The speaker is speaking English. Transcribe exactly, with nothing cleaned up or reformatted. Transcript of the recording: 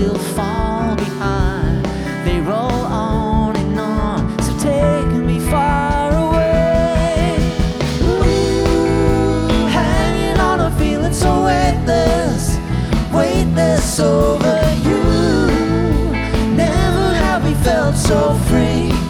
will fall behind. They roll on and on, so take me far away. Ooh, hanging on a feeling so weightless, weightless over you. Never have we felt so free.